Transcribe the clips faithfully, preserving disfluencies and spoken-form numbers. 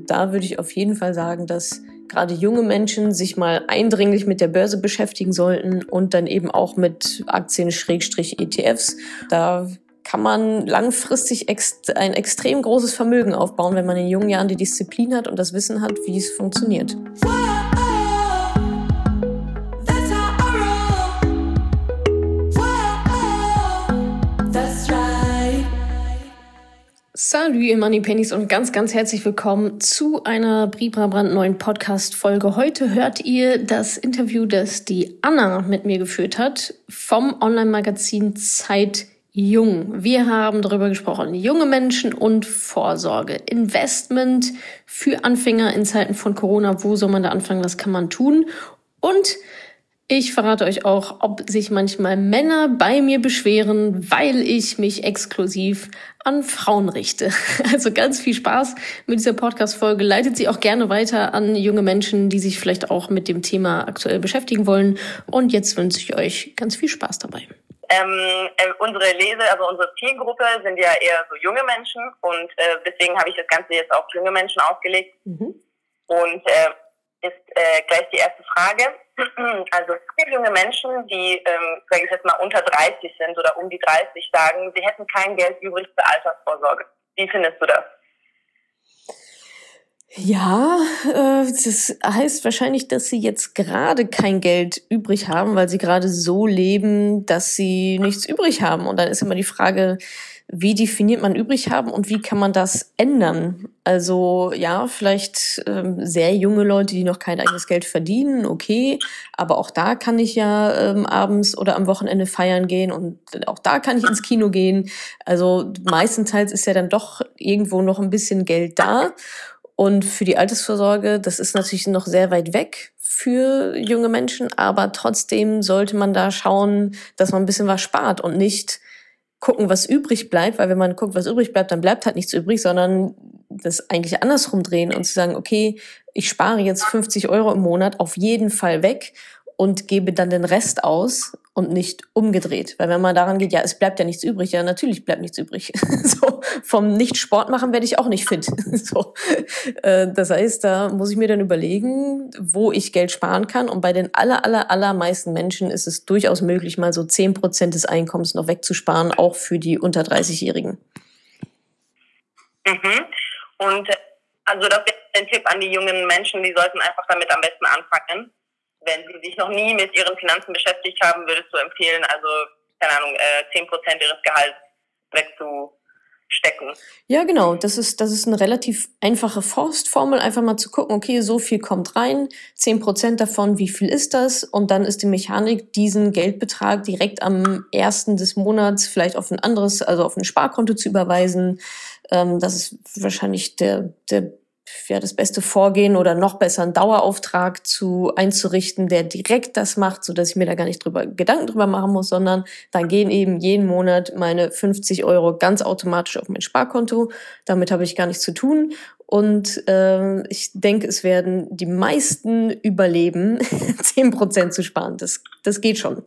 Und da würde ich auf jeden Fall sagen, dass gerade junge Menschen sich mal eindringlich mit der Börse beschäftigen sollten und dann eben auch mit Aktien-E T Fs. Da kann man langfristig ext- ein extrem großes Vermögen aufbauen, wenn man in jungen Jahren die Disziplin hat und das Wissen hat, wie es funktioniert. Salut ihr Moneypennies und ganz, ganz herzlich willkommen zu einer brandneuen Podcast-Folge. Heute hört ihr das Interview, das die Anna mit mir geführt hat vom Online-Magazin Zeit Jung. Wir haben darüber gesprochen, junge Menschen und Vorsorge, Investment für Anfänger in Zeiten von Corona. Wo soll man da anfangen? Was kann man tun? Und ich verrate euch auch, ob sich manchmal Männer bei mir beschweren, weil ich mich exklusiv an Frauen richte. Also ganz viel Spaß mit dieser Podcast-Folge. Leitet sie auch gerne weiter an junge Menschen, die sich vielleicht auch mit dem Thema aktuell beschäftigen wollen. Und jetzt wünsche ich euch ganz viel Spaß dabei. Ähm, äh, unsere Lese, also unsere Zielgruppe sind ja eher so junge Menschen und äh, deswegen habe ich das Ganze jetzt auf junge Menschen ausgelegt. Mhm. Und äh, ist äh, gleich die erste Frage. Also viele junge Menschen, die, ähm, sage ich jetzt mal, unter dreißig sind oder um die dreißig, sagen, sie hätten kein Geld übrig für Altersvorsorge. Wie findest du das? Ja, äh, das heißt wahrscheinlich, dass sie jetzt gerade kein Geld übrig haben, weil sie gerade so leben, dass sie nichts übrig haben. Und dann ist immer die Frage, wie definiert man übrig haben und wie kann man das ändern? Also ja, vielleicht ähm, sehr junge Leute, die noch kein eigenes Geld verdienen, okay. Aber auch da kann ich ja ähm, abends oder am Wochenende feiern gehen und auch da kann ich ins Kino gehen. Also meistenteils ist ja dann doch irgendwo noch ein bisschen Geld da. Und für die Altersvorsorge, das ist natürlich noch sehr weit weg für junge Menschen, aber trotzdem sollte man da schauen, dass man ein bisschen was spart und nicht gucken, was übrig bleibt, weil wenn man guckt, was übrig bleibt, dann bleibt halt nichts übrig, sondern das eigentlich andersrum drehen und zu sagen, okay, ich spare jetzt fünfzig Euro im Monat auf jeden Fall weg und gebe dann den Rest aus und nicht umgedreht. Weil wenn man daran geht, ja, es bleibt ja nichts übrig, ja, natürlich bleibt nichts übrig. So, vom Nicht-Sport machen werde ich auch nicht fit. So, äh, das heißt, da muss ich mir dann überlegen, wo ich Geld sparen kann. Und bei den aller, aller, allermeisten Menschen ist es durchaus möglich, mal so zehn Prozent des Einkommens noch wegzusparen, auch für die unter dreißig-Jährigen. Mhm. Und also das wäre ein Tipp an die jungen Menschen, die sollten einfach damit am besten anfangen. Wenn sie sich noch nie mit ihren Finanzen beschäftigt haben, würdest du empfehlen, also, keine Ahnung, zehn Prozent ihres Gehalts wegzustecken. Ja, genau. Das ist, das ist eine relativ einfache Faustformel. Einfach mal zu gucken, okay, so viel kommt rein, zehn Prozent davon, wie viel ist das? Und dann ist die Mechanik, diesen Geldbetrag direkt am ersten des Monats vielleicht auf ein anderes, also auf ein Sparkonto zu überweisen. Ähm, das ist wahrscheinlich der, der ja, das beste Vorgehen oder noch besser einen Dauerauftrag zu einzurichten, der direkt das macht, so dass ich mir da gar nicht drüber Gedanken drüber machen muss, sondern dann gehen eben jeden Monat meine fünfzig Euro ganz automatisch auf mein Sparkonto. Damit habe ich gar nichts zu tun. Und äh, ich denke, es werden die meisten überleben, zehn Prozent zu sparen. Das, das geht schon.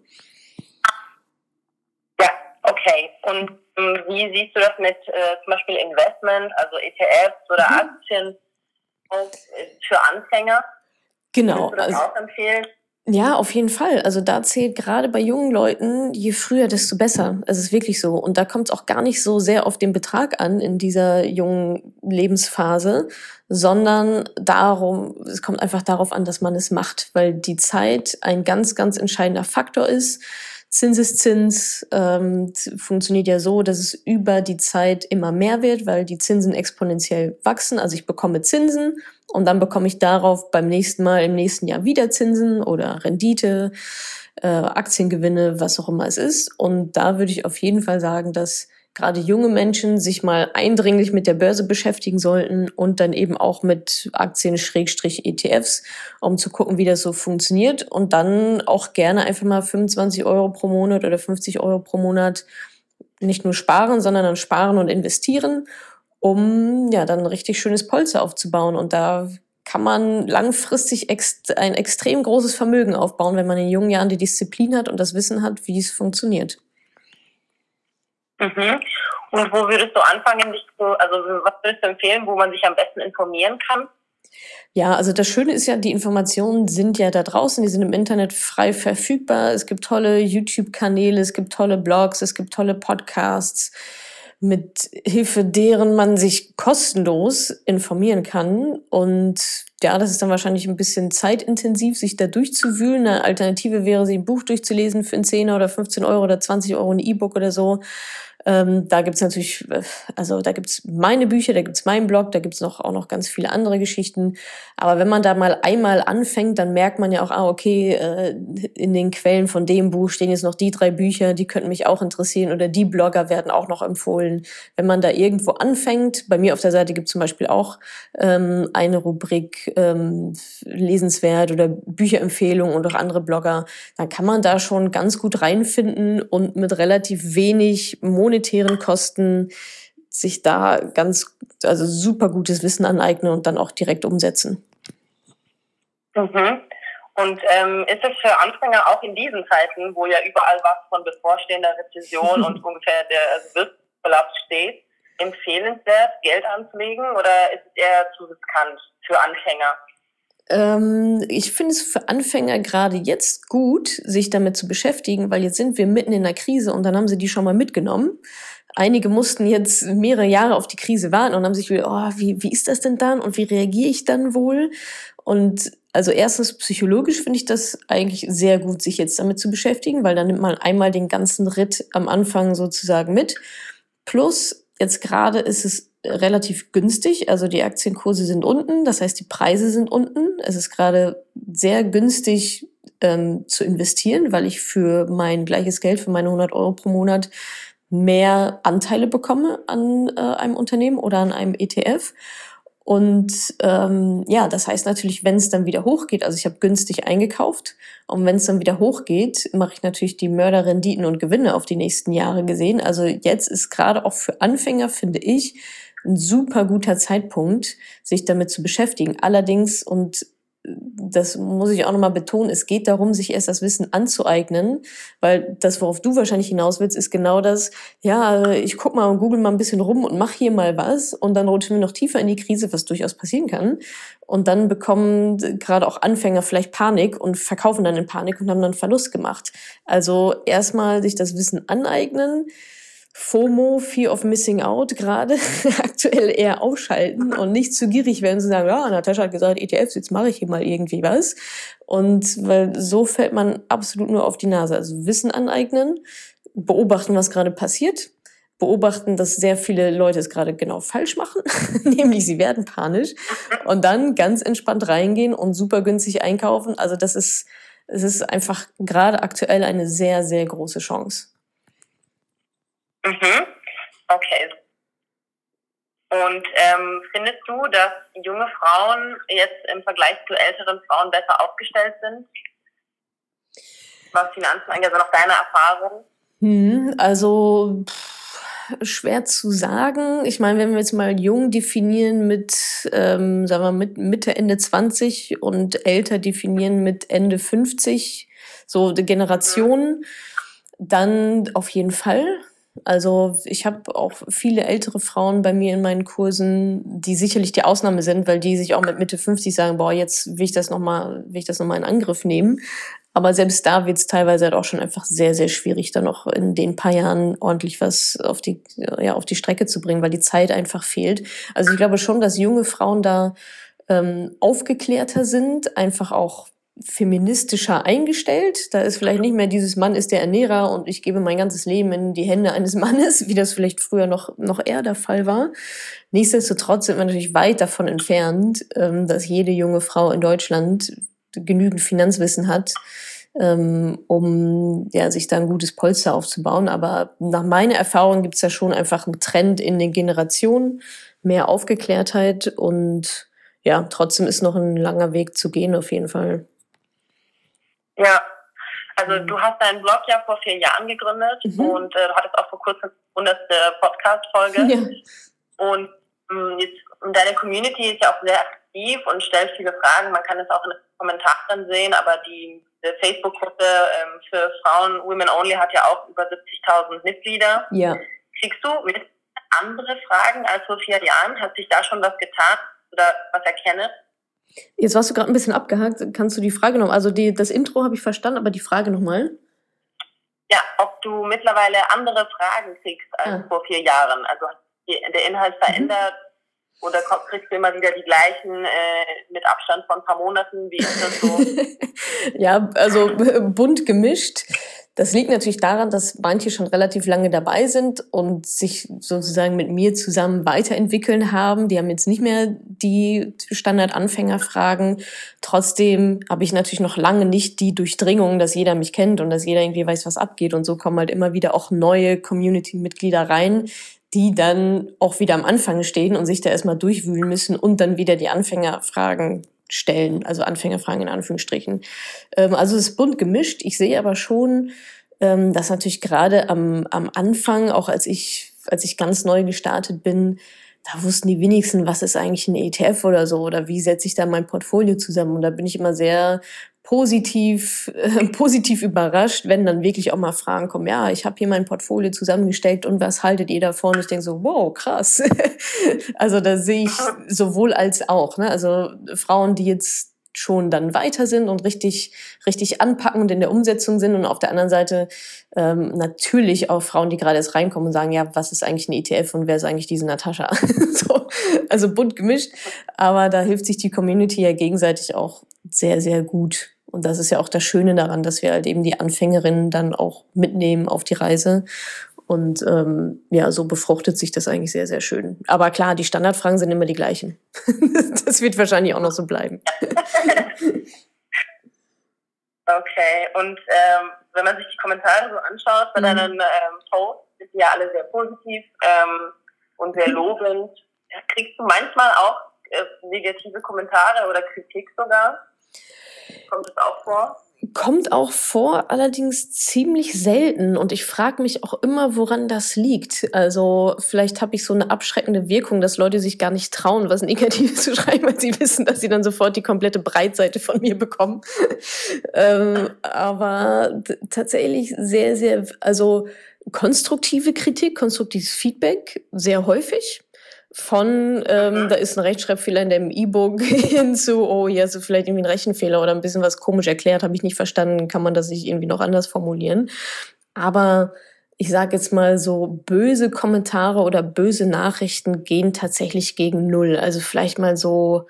Ja, okay. Und ähm, wie siehst du das mit äh, zum Beispiel Investment, also E T Fs oder mhm. Aktien? Für Anfänger? Genau. Würdest du das also, auch empfehlen? Ja, auf jeden Fall. Also da zählt gerade bei jungen Leuten, je früher, desto besser. Es ist wirklich so. Und da kommt es auch gar nicht so sehr auf den Betrag an in dieser jungen Lebensphase, sondern darum, es kommt einfach darauf an, dass man es macht, weil die Zeit ein ganz, ganz entscheidender Faktor ist. Zinseszins ähm, funktioniert ja so, dass es über die Zeit immer mehr wird, weil die Zinsen exponentiell wachsen. Also ich bekomme Zinsen und dann bekomme ich darauf beim nächsten Mal im nächsten Jahr wieder Zinsen oder Rendite, äh, Aktiengewinne, was auch immer es ist. Und da würde ich auf jeden Fall sagen, dass gerade junge Menschen sich mal eindringlich mit der Börse beschäftigen sollten und dann eben auch mit Aktien-E T Fs, um zu gucken, wie das so funktioniert und dann auch gerne einfach mal fünfundzwanzig Euro pro Monat oder fünfzig Euro pro Monat nicht nur sparen, sondern dann sparen und investieren, um ja dann ein richtig schönes Polster aufzubauen. Und da kann man langfristig ext- ein extrem großes Vermögen aufbauen, wenn man in jungen Jahren die Disziplin hat und das Wissen hat, wie es funktioniert. Mhm. Und wo würdest du anfangen, dich zu, also was würdest du empfehlen, wo man sich am besten informieren kann? Ja, also das Schöne ist ja, die Informationen sind ja da draußen, die sind im Internet frei verfügbar. Es gibt tolle YouTube-Kanäle, es gibt tolle Blogs, es gibt tolle Podcasts, mit Hilfe deren man sich kostenlos informieren kann. Und ja, das ist dann wahrscheinlich ein bisschen zeitintensiv, sich da durchzuwühlen. Eine Alternative wäre, sich ein Buch durchzulesen für einen Zehner oder fünfzehn Euro oder zwanzig Euro ein E-Book oder so. Ähm, da gibt's natürlich, also da gibt's meine Bücher, da gibt's meinen Blog, da gibt's noch auch noch ganz viele andere Geschichten. Aber wenn man da mal einmal anfängt, dann merkt man ja auch, ah, okay, äh, in den Quellen von dem Buch stehen jetzt noch die drei Bücher, die könnten mich auch interessieren oder die Blogger werden auch noch empfohlen. Wenn man da irgendwo anfängt, bei mir auf der Seite gibt's zum Beispiel auch ähm, eine Rubrik ähm, lesenswert oder Bücherempfehlungen und auch andere Blogger, dann kann man da schon ganz gut reinfinden und mit relativ wenig monetären Kosten sich da ganz, also super gutes Wissen aneignen und dann auch direkt umsetzen. Mhm. Und ähm, ist es für Anfänger auch in diesen Zeiten, wo ja überall was von bevorstehender Rezession und ungefähr der Wirtschaftskollaps steht, empfehlenswert, Geld anzulegen oder ist es eher zu riskant für Anfänger? Ähm, ich finde es für Anfänger gerade jetzt gut, sich damit zu beschäftigen, weil jetzt sind wir mitten in der Krise und dann haben sie die schon mal mitgenommen. Einige mussten jetzt mehrere Jahre auf die Krise warten und haben sich wieder, oh, wie, wie ist das denn dann und wie reagiere ich dann wohl? Und also erstens psychologisch finde ich das eigentlich sehr gut, sich jetzt damit zu beschäftigen, weil dann nimmt man einmal den ganzen Ritt am Anfang sozusagen mit. Plus, jetzt gerade ist es relativ günstig, also die Aktienkurse sind unten, das heißt, die Preise sind unten. Es ist gerade sehr günstig ähm, zu investieren, weil ich für mein gleiches Geld, für meine hundert Euro pro Monat mehr Anteile bekomme an äh, einem Unternehmen oder an einem E T F. Und ähm, ja, das heißt natürlich, wenn es dann wieder hochgeht, also ich habe günstig eingekauft und wenn es dann wieder hochgeht, mache ich natürlich die Mörderrenditen und Gewinne auf die nächsten Jahre gesehen. Also jetzt ist gerade auch für Anfänger, finde ich, ein super guter Zeitpunkt, sich damit zu beschäftigen. Allerdings, und das muss ich auch nochmal betonen, es geht darum, sich erst das Wissen anzueignen, weil das, worauf du wahrscheinlich hinaus willst, ist genau das, ja, ich guck mal und google mal ein bisschen rum und mach hier mal was und dann rutschen wir noch tiefer in die Krise, was durchaus passieren kann. Und dann bekommen gerade auch Anfänger vielleicht Panik und verkaufen dann in Panik und haben dann Verlust gemacht. Also erstmal sich das Wissen aneignen, FOMO, Fear of Missing Out, gerade aktuell eher ausschalten und nicht zu gierig werden, zu sagen, ja, Natascha hat gesagt, E T Fs, jetzt mache ich hier mal irgendwie was. Und weil so fällt man absolut nur auf die Nase. Also Wissen aneignen, beobachten, was gerade passiert, beobachten, dass sehr viele Leute es gerade genau falsch machen, nämlich sie werden panisch und dann ganz entspannt reingehen und super günstig einkaufen. Also das ist, es ist einfach gerade aktuell eine sehr, sehr große Chance. Mhm. Okay. Und ähm, findest du, dass junge Frauen jetzt im Vergleich zu älteren Frauen besser aufgestellt sind? Was Finanzen angeht, also nach deiner Erfahrung? Hm, also pff, schwer zu sagen. Ich meine, wenn wir jetzt mal jung definieren mit, ähm, sagen wir, mit Mitte, Ende zwanzig und älter definieren mit Ende fünfzig, so die Generation, mhm. dann auf jeden Fall. Also ich habe auch viele ältere Frauen bei mir in meinen Kursen, die sicherlich die Ausnahme sind, weil die sich auch mit Mitte fünfzig sagen, boah, jetzt will ich das nochmal, will ich das nochmal in Angriff nehmen. Aber selbst da wird es teilweise halt auch schon einfach sehr, sehr schwierig, dann noch in den paar Jahren ordentlich was auf die, ja, auf die Strecke zu bringen, weil die Zeit einfach fehlt. Also ich glaube schon, dass junge Frauen da ähm, aufgeklärter sind, einfach auch feministischer eingestellt. Da ist vielleicht nicht mehr dieses Mann ist der Ernährer und ich gebe mein ganzes Leben in die Hände eines Mannes, wie das vielleicht früher noch, noch eher der Fall war. Nichtsdestotrotz sind wir natürlich weit davon entfernt, ähm, dass jede junge Frau in Deutschland genügend Finanzwissen hat, ähm, um ja, sich da ein gutes Polster aufzubauen. Aber nach meiner Erfahrung gibt es ja schon einfach einen Trend in den Generationen, mehr Aufgeklärtheit und ja, trotzdem ist noch ein langer Weg zu gehen auf jeden Fall. Ja, also mhm. du hast deinen Blog ja vor vier Jahren gegründet mhm. und äh, du hattest auch vor kurzem die hundertste Podcast-Folge. Ja. Und mh, jetzt, deine Community ist ja auch sehr aktiv und stellt viele Fragen. Man kann es auch in den Kommentaren sehen, aber die, die Facebook-Gruppe ähm, für Frauen, Women Only, hat ja auch über siebzigtausend Mitglieder. Ja. Kriegst du mit andere Fragen als vor vier Jahren? Hat sich da schon was getan oder was erkenne? Jetzt warst du gerade ein bisschen abgehakt. Kannst du die Frage noch, also die, das Intro habe ich verstanden, aber die Frage nochmal? Ja, ob du mittlerweile andere Fragen kriegst als ah. vor vier Jahren. Also die, der Inhalt verändert mhm. oder kriegst du immer wieder die gleichen äh, mit Abstand von ein paar Monaten? Wie ist das so? Ja, also bunt gemischt. Das liegt natürlich daran, dass manche schon relativ lange dabei sind und sich sozusagen mit mir zusammen weiterentwickeln haben. Die haben jetzt nicht mehr die Standard-Anfängerfragen. Trotzdem habe ich natürlich noch lange nicht die Durchdringung, dass jeder mich kennt und dass jeder irgendwie weiß, was abgeht. Und so kommen halt immer wieder auch neue Community-Mitglieder rein, die dann auch wieder am Anfang stehen und sich da erstmal durchwühlen müssen und dann wieder die Anfängerfragen stellen, also Anfängerfragen in Anführungsstrichen. Ähm, also es ist bunt gemischt. Ich sehe aber schon, ähm, dass natürlich gerade am, am Anfang, auch als ich, als ich ganz neu gestartet bin, da wussten die wenigsten, was ist eigentlich ein E T F oder so oder wie setze ich da mein Portfolio zusammen. Und da bin ich immer sehr positiv, äh, positiv überrascht, wenn dann wirklich auch mal Fragen kommen, ja, ich habe hier mein Portfolio zusammengestellt und was haltet ihr davon? Und ich denke so, wow, krass. Also da sehe ich sowohl als auch, ne? Also Frauen, die jetzt schon dann weiter sind und richtig, richtig anpacken und in der Umsetzung sind und auf der anderen Seite ähm, natürlich auch Frauen, die gerade erst reinkommen und sagen, ja, was ist eigentlich ein E T F und wer ist eigentlich diese Natascha? So, also bunt gemischt, aber da hilft sich die Community ja gegenseitig auch sehr, sehr gut. Und das ist ja auch das Schöne daran, dass wir halt eben die Anfängerinnen dann auch mitnehmen auf die Reise. Und ähm, ja, so befruchtet sich das eigentlich sehr, sehr schön. Aber klar, die Standardfragen sind immer die gleichen. Das wird wahrscheinlich auch noch so bleiben. Okay, und ähm, wenn man sich die Kommentare so anschaut bei mhm. deinen ähm, Posts, sind die ja alle sehr positiv ähm, und sehr lobend. Kriegst du manchmal auch äh, negative Kommentare oder Kritik sogar? Kommt das auch vor? Kommt auch vor, allerdings ziemlich selten. Und ich frage mich auch immer, woran das liegt. Also vielleicht habe ich so eine abschreckende Wirkung, dass Leute sich gar nicht trauen, was Negatives zu schreiben, weil sie wissen, dass sie dann sofort die komplette Breitseite von mir bekommen. ähm, aber t- tatsächlich sehr, sehr, also konstruktive Kritik, konstruktives Feedback, sehr häufig. Von, ähm, da ist ein Rechtschreibfehler in dem E-Book hin zu, oh, hier ist vielleicht irgendwie ein Rechenfehler oder ein bisschen was komisch erklärt, habe ich nicht verstanden, kann man das nicht irgendwie noch anders formulieren. Aber ich sage jetzt mal so, böse Kommentare oder böse Nachrichten gehen tatsächlich gegen null. Also vielleicht mal so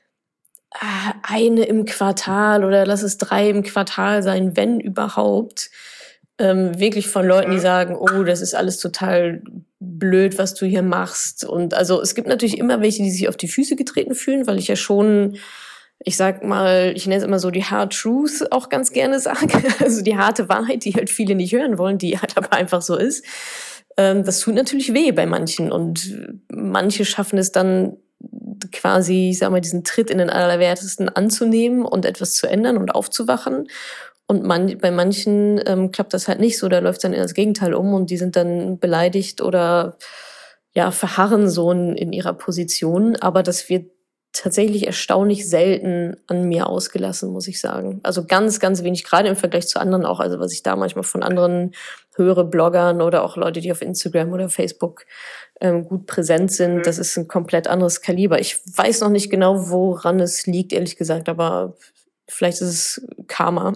äh, eine im Quartal oder lass es drei im Quartal sein, wenn überhaupt. Ähm, wirklich von Leuten, die sagen, oh, das ist alles total blöd, was du hier machst. Und also es gibt natürlich immer welche, die sich auf die Füße getreten fühlen, weil ich ja schon, ich sag mal, ich nenne es immer so die Hard Truth auch ganz gerne sage. Also die harte Wahrheit, die halt viele nicht hören wollen, die halt aber einfach so ist. Ähm, das tut natürlich weh bei manchen. Und manche schaffen es dann quasi, ich sag mal, diesen Tritt in den Allerwertesten anzunehmen und etwas zu ändern und aufzuwachen. Und man, bei manchen ähm, klappt das halt nicht so, da läuft es dann in das Gegenteil um und die sind dann beleidigt oder ja, verharren so in, in ihrer Position. Aber das wird tatsächlich erstaunlich selten an mir ausgelassen, muss ich sagen. Also ganz, ganz wenig, gerade im Vergleich zu anderen auch. Also was ich da manchmal von anderen höre, Bloggern oder auch Leute, die auf Instagram oder Facebook ähm, gut präsent sind, das ist ein komplett anderes Kaliber. Ich weiß noch nicht genau, woran es liegt, ehrlich gesagt, aber vielleicht ist es Karma.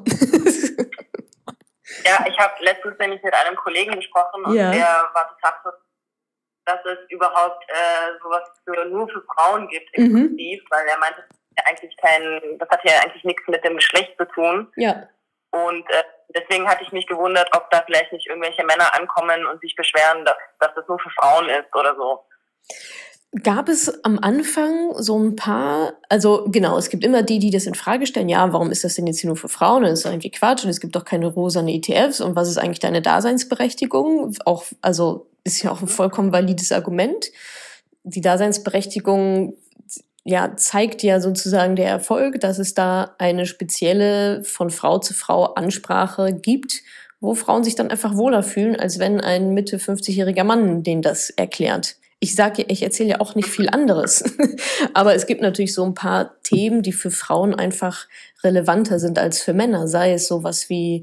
Ja, ich habe letztens nämlich mit einem Kollegen gesprochen und ja. der war total so, dass es überhaupt äh, sowas für, nur für Frauen gibt, exklusiv, mhm. weil er meinte, das, eigentlich kein, das hat ja eigentlich nichts mit dem Geschlecht zu tun. Ja. Und äh, deswegen hatte ich mich gewundert, ob da vielleicht nicht irgendwelche Männer ankommen und sich beschweren, dass, dass das nur für Frauen ist oder so. Gab es am Anfang so ein paar, also genau, es gibt immer die, die das in Frage stellen, ja, warum ist das denn jetzt hier nur für Frauen? Das ist irgendwie Quatsch und es gibt doch keine rosane E T Fs und was ist eigentlich deine Daseinsberechtigung? Auch, also ist ja auch ein vollkommen valides Argument. Die Daseinsberechtigung, ja, zeigt ja sozusagen der Erfolg, dass es da eine spezielle von Frau zu Frau Ansprache gibt, wo Frauen sich dann einfach wohler fühlen, als wenn ein Mitte fünfzigjähriger Mann denen das erklärt. Ich sage, ich erzähle ja auch nicht viel anderes. Aber es gibt natürlich so ein paar Themen, die für Frauen einfach relevanter sind als für Männer. Sei es sowas wie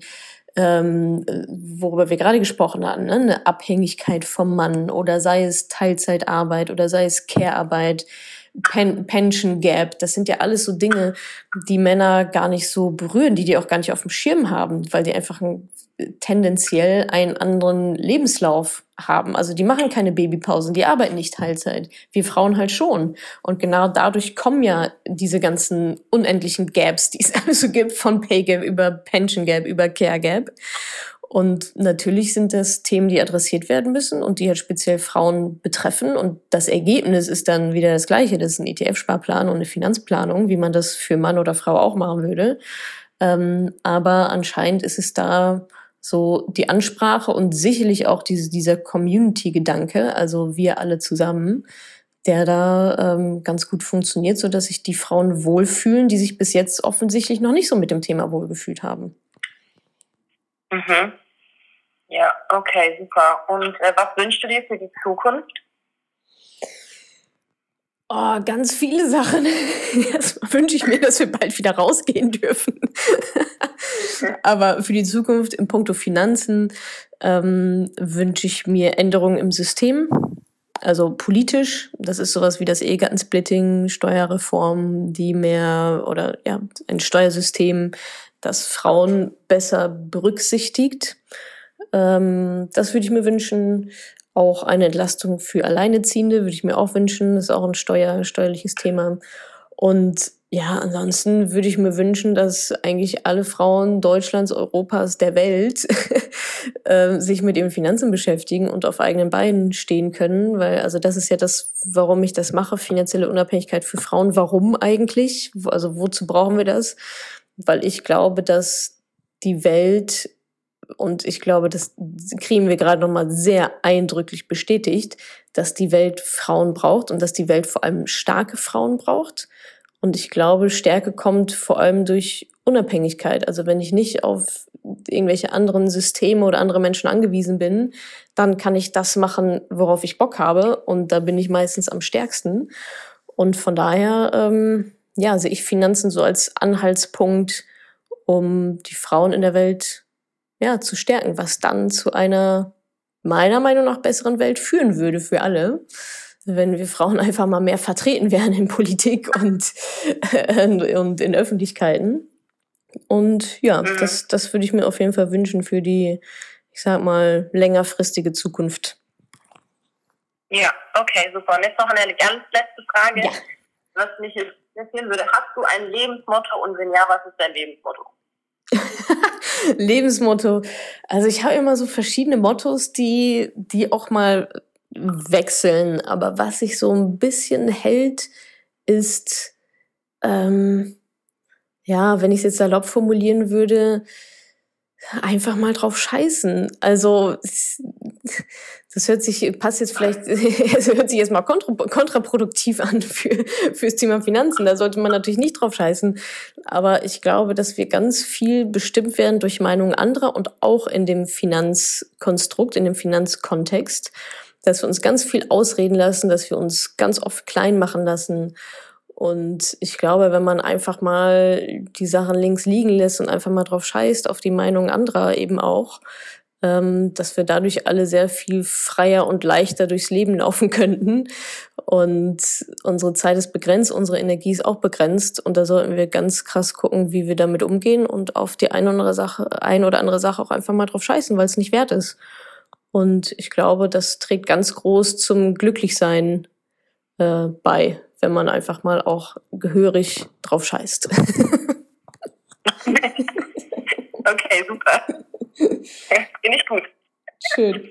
ähm, worüber wir gerade gesprochen hatten, ne? Eine Abhängigkeit vom Mann oder sei es Teilzeitarbeit oder sei es Care-Arbeit, Pen- Pension Gap, das sind ja alles so Dinge, die Männer gar nicht so berühren, die die auch gar nicht auf dem Schirm haben, weil die einfach ein, tendenziell einen anderen Lebenslauf haben. Also die machen keine Babypausen, die arbeiten nicht Teilzeit. Wir Frauen halt schon. Und genau dadurch kommen ja diese ganzen unendlichen Gaps, die es alles so gibt, von Pay Gap über Pension Gap, über Care Gap. Und natürlich sind das Themen, die adressiert werden müssen und die halt speziell Frauen betreffen. Und das Ergebnis ist dann wieder das Gleiche. Das ist ein E T F-Sparplan und eine Finanzplanung, wie man das für Mann oder Frau auch machen würde. Ähm, aber anscheinend ist es da so die Ansprache und sicherlich auch diese, dieser Community-Gedanke, also wir alle zusammen, der da ähm, ganz gut funktioniert, sodass sich die Frauen wohlfühlen, die sich bis jetzt offensichtlich noch nicht so mit dem Thema wohlgefühlt haben. Mhm. Ja, okay, super. Und äh, was wünschst du dir für die Zukunft? Oh, ganz viele Sachen. Erstmal wünsche ich mir, dass wir bald wieder rausgehen dürfen. Aber für die Zukunft in puncto Finanzen ähm, wünsche ich mir Änderungen im System. Also politisch, das ist sowas wie das Ehegattensplitting, Steuerreform, die mehr oder ja, ein Steuersystem, das Frauen besser berücksichtigt. Ähm, das würde ich mir wünschen. Auch eine Entlastung für Alleinerziehende würde ich mir auch wünschen. Das ist auch ein Steuer, steuerliches Thema. Und ja, ansonsten würde ich mir wünschen, dass eigentlich alle Frauen Deutschlands, Europas, der Welt äh, sich mit ihren Finanzen beschäftigen und auf eigenen Beinen stehen können. Weil also das ist ja das, warum ich das mache, finanzielle Unabhängigkeit für Frauen. Warum eigentlich? Also wozu brauchen wir das? Weil ich glaube, dass die Welt, und ich glaube, das kriegen wir gerade nochmal sehr eindrücklich bestätigt, dass die Welt Frauen braucht und dass die Welt vor allem starke Frauen braucht. Und ich glaube, Stärke kommt vor allem durch Unabhängigkeit. Also wenn ich nicht auf irgendwelche anderen Systeme oder andere Menschen angewiesen bin, dann kann ich das machen, worauf ich Bock habe. Und da bin ich meistens am stärksten. Und von daher, ähm, ja, sehe ich Finanzen so als Anhaltspunkt, um die Frauen in der Welt ja, zu stärken, was dann zu einer meiner Meinung nach besseren Welt führen würde für alle, wenn wir Frauen einfach mal mehr vertreten wären in Politik und, äh, und in Öffentlichkeiten. Und ja, mhm. das, das würde ich mir auf jeden Fall wünschen für die, ich sag mal, längerfristige Zukunft. Ja, okay, super. Und jetzt noch eine ganz letzte Frage, ja. Was mich interessieren würde. Hast du ein Lebensmotto und wenn ja, was ist dein Lebensmotto? Lebensmotto. Also ich habe immer so verschiedene Mottos, die, die auch mal wechseln. Aber was sich so ein bisschen hält, ist, ähm, ja, wenn ich es jetzt salopp formulieren würde, einfach mal drauf scheißen. Also das hört sich, passt jetzt vielleicht, es hört sich jetzt mal kontra, kontraproduktiv an für fürs Thema Finanzen. Da sollte man natürlich nicht drauf scheißen. Aber ich glaube, dass wir ganz viel bestimmt werden durch Meinungen anderer und auch in dem Finanzkonstrukt, in dem Finanzkontext, dass wir uns ganz viel ausreden lassen, dass wir uns ganz oft klein machen lassen. Und ich glaube, wenn man einfach mal die Sachen links liegen lässt und einfach mal drauf scheißt, auf die Meinung anderer eben auch, ähm, dass wir dadurch alle sehr viel freier und leichter durchs Leben laufen könnten. Und unsere Zeit ist begrenzt, unsere Energie ist auch begrenzt. Und da sollten wir ganz krass gucken, wie wir damit umgehen und auf die eine oder andere Sache, eine oder andere Sache auch einfach mal drauf scheißen, weil es nicht wert ist. Und ich glaube, das trägt ganz groß zum Glücklichsein äh, bei, wenn man einfach mal auch gehörig drauf scheißt. Okay, super. Finde ich gut. Schön.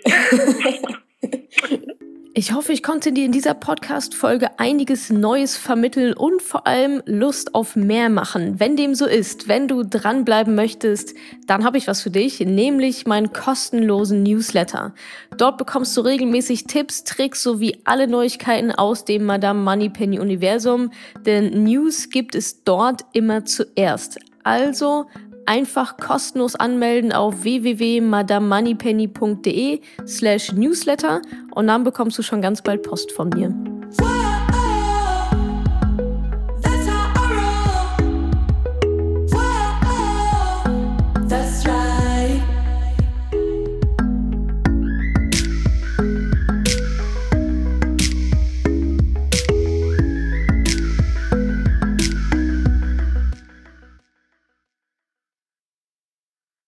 Ich hoffe, ich konnte dir in dieser Podcast-Folge einiges Neues vermitteln und vor allem Lust auf mehr machen. Wenn dem so ist, wenn du dranbleiben möchtest, dann habe ich was für dich, nämlich meinen kostenlosen Newsletter. Dort bekommst du regelmäßig Tipps, Tricks sowie alle Neuigkeiten aus dem Madame Moneypenny Universum, denn News gibt es dort immer zuerst. Also einfach kostenlos anmelden auf w w w punkt madame moneypenny punkt d e slash newsletter und dann bekommst du schon ganz bald Post von mir.